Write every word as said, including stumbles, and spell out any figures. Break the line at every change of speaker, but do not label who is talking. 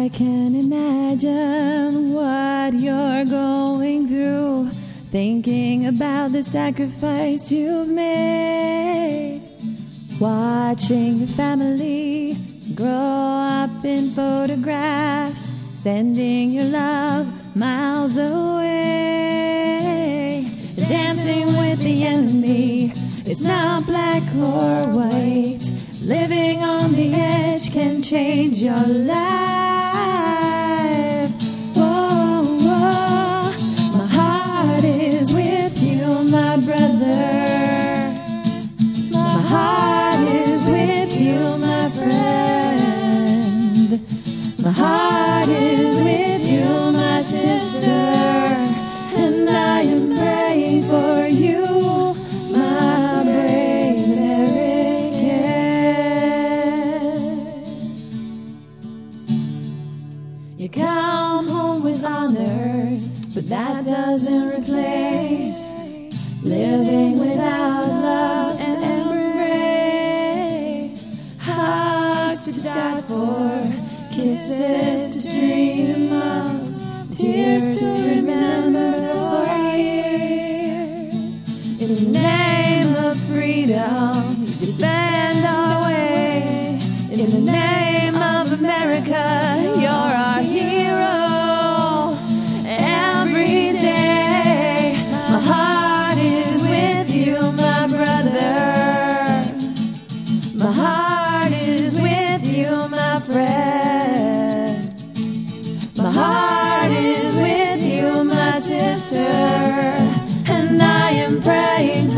can imagine what you're going through, thinking about the sacrifice you've made, watching your family grow up in photographs, sending your love miles away, dancing with the enemy. It's not black or white. Living on the edge can change your life. Whoa, whoa. My heart is with you, my brother. My heart is with you, my friend. My heart is with you, my sister. And I am praying for you, my brave American. You come home with honors, but that doesn't replace living without love and embrace. Hugs to die for, kisses to dream of, tears to remember for years. In the name of freedom, defend our way. In the name of America, you're our hero. Every day, my heart is with you, my brother. My heart is with you, my friend. My heart is with you, my sister. And I am praying